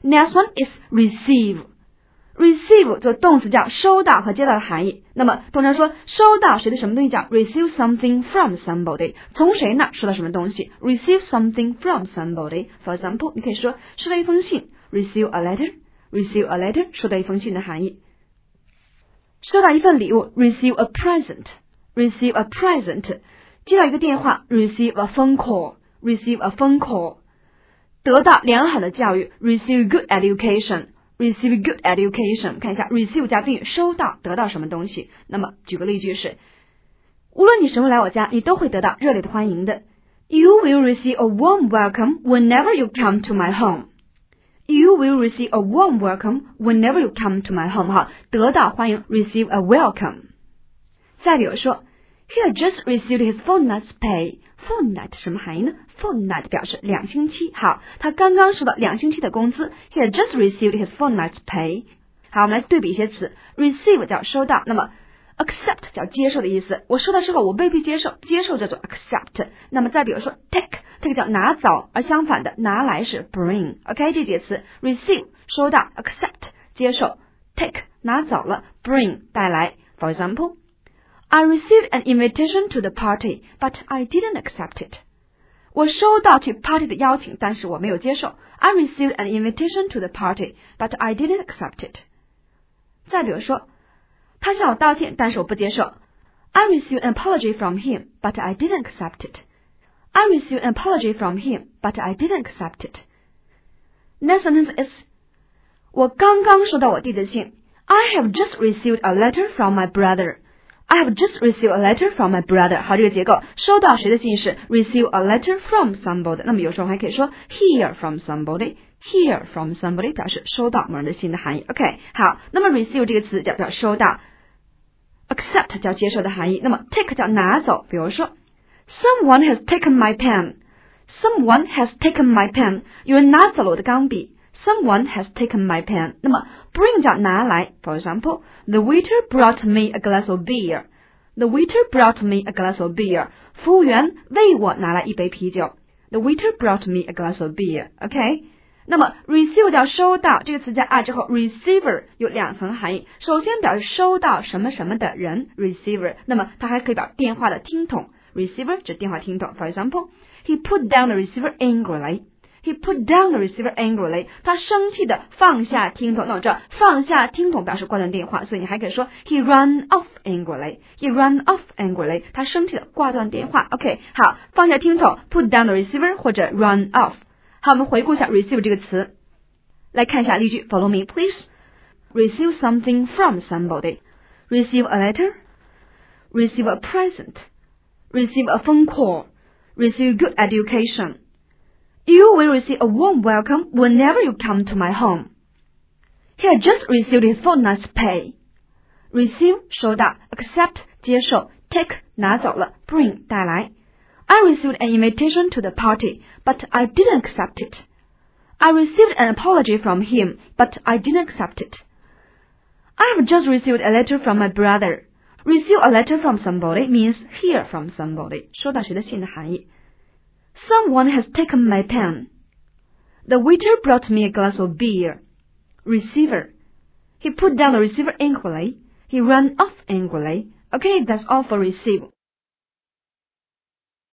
Next one is receive。receive 做动词叫收到和接到的含义。那么通常说收到谁的什么东西叫 receive something from somebody， 从谁那收到什么东西 receive something from somebody。 For example， 你可以说收到一封信 receive a letter，receive a letter 收到一封信的含义。收到一份礼物 receive a present，receive a present。 接到一个电话 receive a phone call，receive a phone call。 得到良好的教育 receive good education，receive good education。 看一下 receive 加宾语收到得到什么东西。那么举个例句是，无论你什么时候来我家，你都会得到热烈的欢迎的。 You will receive a warm welcome whenever you come to my home。 You will receive a warm welcome whenever you come to my home。 好，得到欢迎 receive a welcome。 再比如说He had just received his fortnight's pay。 fortnight 什么含义呢？ fortnight 表示2星期。好，他刚刚收到2星期的工资。 He had just received his fortnight's pay。 好，我们来对比一些词。 receive 叫收到，那么 accept 叫接受的意思。我收到之后我未必接受，接受叫做 accept。 那么再比如说 take 叫拿走，而相反的拿来是 bring。 OK， 这节词 receive 收到， accept 接受， take 拿走了， bring 带来。 For example，I received an invitation to the party, but I didn't accept it. 我收到去 party 的邀请，但是我没有接受。I received an invitation to the party, but I didn't accept it. 再比如说，他向我道歉，但是我不接受。I received an apology from him, but I didn't accept it. I received an apology from him, but I didn't accept it. Next sentence is, 我刚刚收到我弟的信。I have just received a letter from my brother.I have just received a letter from my brother。 好，这个结构收到谁的信是 receive a letter from somebody。 那么有时候还可以说 hear from somebody，hear from somebody 表示收到某人的信的含义。 OK， 好，那么 receive 这个词叫收到， accept 叫接受的含义。那么 take 叫拿走，比如说 Someone has taken my pen。 Someone has taken my pen， 有人拿走了我的钢笔。Someone has taken my pen。 那么 bring 叫拿来。 For example, the waiter brought me a glass of beer. The waiter brought me a glass of beer. 服务员为我拿来一杯啤酒。 The waiter brought me a glass of beer. OK， 那么 receive 叫收到，这个词加 I 之后 receiver 有2层含义。首先表示收到什么什么的人 receiver， 那么它还可以表电话的听筒 receiver 指电话听筒。 For example, he put down the receiver angrily.He put down the receiver angrily。 他生气的放下听筒。那我知道放下听筒表示挂断电话，所以你还可以说 He ran off angrily。He ran off angrily。 他生气的挂断电话。 OK， 好，放下听筒 put down the receiver 或者 run off。 好，我们回顾一下 receive 这个词，来看一下例句。 Follow me please。 Receive something from somebody， Receive a letter， Receive a present， Receive a phone call， Receive good education。You will receive a warm welcome whenever you come to my home. He had just received his fortnight's pay. Receive 收到， accept 接受， take 拿走了， bring 带来。I received an invitation to the party, but I didn't accept it. I received an apology from him, but I didn't accept it. I have just received a letter from my brother. Receive a letter from somebody means hear from somebody. 收到谁的信的含义。Someone has taken my pen. The waiter brought me a glass of beer. Receiver. He put down the receiver angrily. He ran off angrily. Okay, that's all for receive.